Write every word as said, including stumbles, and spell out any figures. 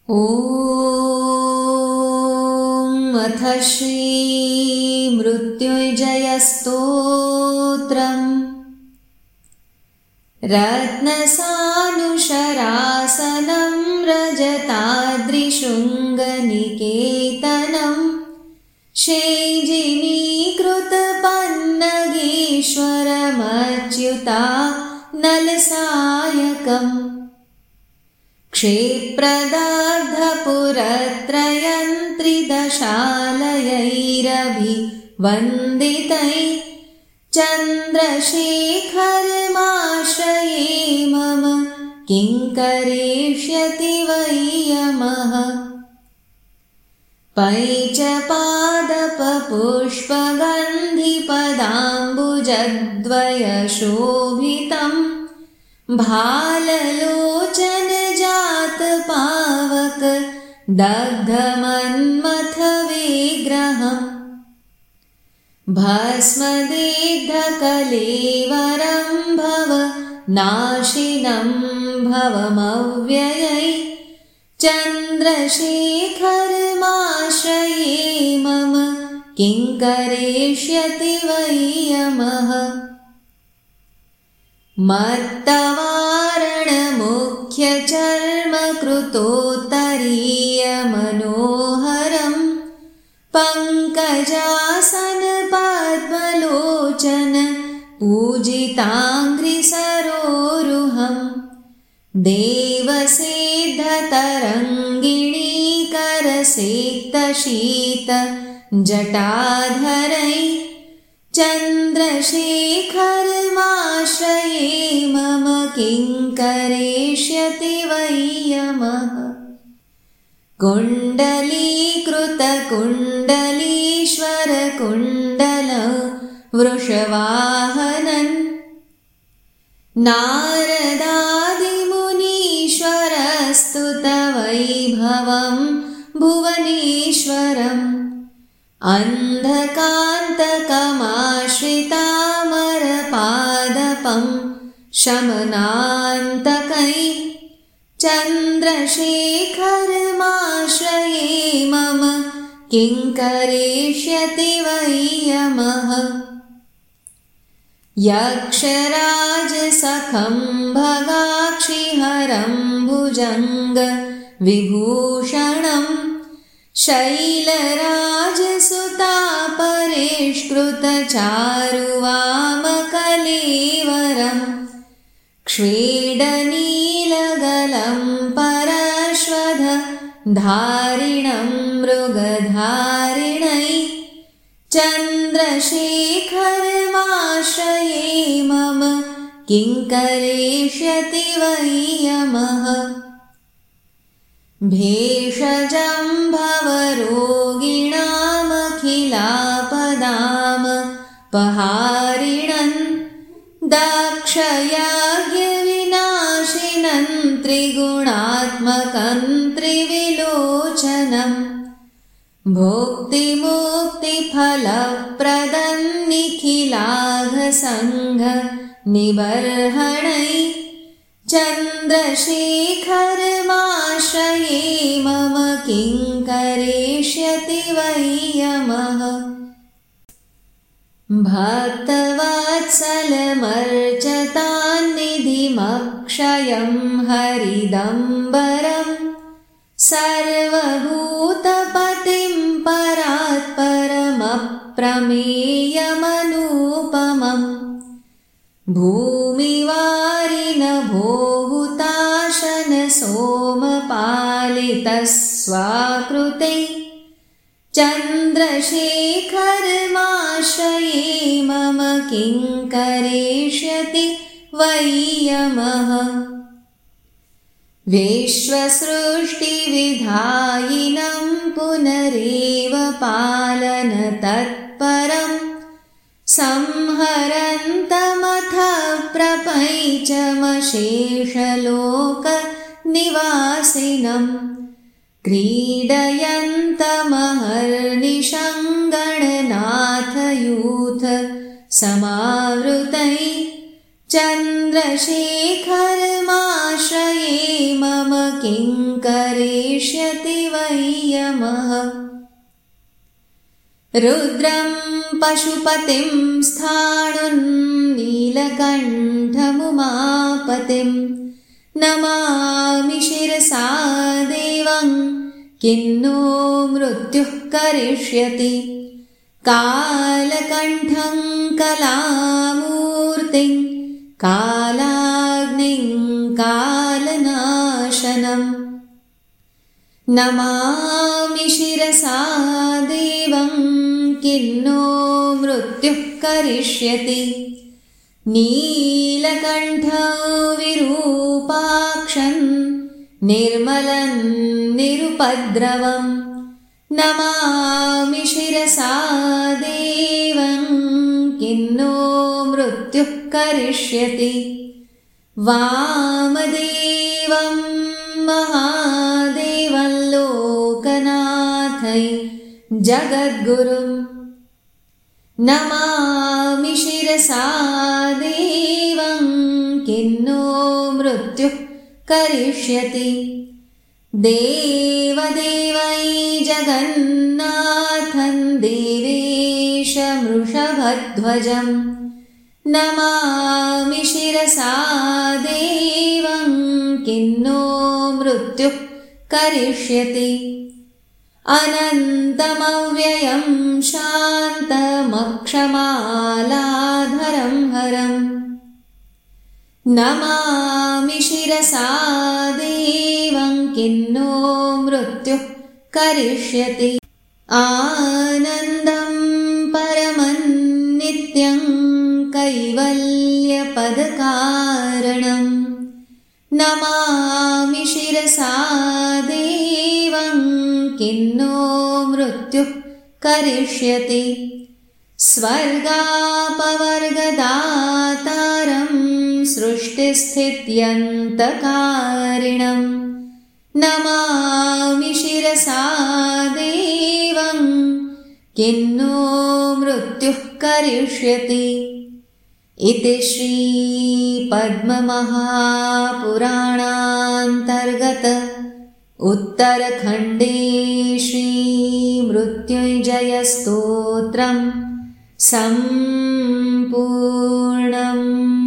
ॐ अथ श्री मृत्युञ्जयस्तोत्रम् रत्नसानुशरासनं रजताद्रिशृङ्गनिकेतनं शैजिनीकृतपन्नगेश्वरमच्युता नलसायकम् क्षेप्रदग्धपुरत्रयं त्रिदशालयैरभिवन्दितैः चन्द्रशेखरमाश्रये मम किं करिष्यति वै यमः। पैचपादपपुष्पगन्धिपदाम्बुजद्वयशोभितं भाललोचनजातपावक दग्धमन्मथ विग्रहम् भस्मदिग्धकलेवरं भव नाशिनं भवमव्ययै चन्द्रशेखरमाश्रये मम किं करिष्यति वै यमः। मत्तवारणमुख्यचर्मकृतोत्तरीयमनोहरं पङ्कजासनपद्मलोचन पूजिताङ्घ्रिसरोरुहम् देवसिद्धतरङ्गिणीकरसेक्तशीत जटाधरै चन्द्रशेखरमाश्रये मम किं करिष्यति वै यमः। कुण्डलीकृतकुण्डलीश्वरकुण्डल वृषवाहनन् नारदादिमुनीश्वरस्तुतवैभवं भुवनेश्वरम् अन्धकान्तकमाश्रितामरपादपं शमनान्तकै चन्द्रशेखरमाश्रये मम किं करिष्यति वै यमः। यक्षराजसखं भगाक्षिहरं भुजङ्ग विभूषणं शैलराजसुतापरिष्कृतचारुवामकलेवरम् क्ष्वेडनीलगलं परश्वध धारिणं मृगधारिणै चन्द्रशेखरमाश्रये मम किं करिष्यति वै यमः। भेषजं भवरोगिणामखिलापदामपहारिणन् दाक्षयाज्ञविनाशिनं त्रिगुणात्मकं त्रिविलोचनम् भुक्तिमुक्तिफलप्रदं निखिलाघसङ्घ निबर्हणै चन्द्रशेखरमाश्रये मम किं करिष्यति वै यमः। भक्तवत्सलमर्चतान्निधिमक्षयं हरिदम्बरं सर्वभूतपतिं परात्परमप्रमेयमनुपमम् भूमिवारिन भोहुताशन सोमपालितस्वाकृते चन्द्रशेखरमाश्रये मम किं करिष्यति वै यमः। विश्वसृष्टिविधायिनं पुनरेव पालन तत्परं संहरन्तमथ प्रपञ्चमशेषलोकनिवासिनं क्रीडयन्तमहर्निशं गणनाथयूथ समावृतैः चन्द्रशेखरमाश्रये मम किं करिष्यति वै यमः। रुद्रं पशुपतिं स्थाणुन्नीलकण्ठमुमापतिं नमामि शिरसा देवं किन्नो मृत्युः करिष्यति। कालकण्ठं कलामूर्तिं कालाग्निं कालनाशनम् नमामि शिरसा देवं किन्नो मृत्युः करिष्यति। नीलकण्ठं विरूपाक्षं निर्मलं निरुपद्रवं नमामि शिरसा देवं किन्नो मृत्युः करिष्यति। वामदेवं महादेवं लोकनाथं जगद्गुरुं नमामि शिरसा देवं किन्नो मृत्युः करिष्यति। देवदेवै जगन्नाथं देवेशमृषभध्वजं नमामि शिरसा देवं किन्नो मृत्युः करिष्यति। अनन्तमव्ययं शान्तमक्षमालाधरं हरं नमामि शिरसा देवं किन्नो मृत्युः करिष्यति। आनन्दं परमं नित्यं कैवल्यपदकारणं नमामि शिरसा देवं किन्नो मृत्युः करिष्यति। स्वर्गापवर्गदातारं सृष्टिस्थित्यन्तकारिणं नमामि शिरसा देवं किन्नो मृत्युः करिष्यति। इति श्रीपद्ममहापुराणान्तर्गत उत्तरखण्डे श्रीमृत्युञ्जयस्तोत्रं सम्पूर्णम्।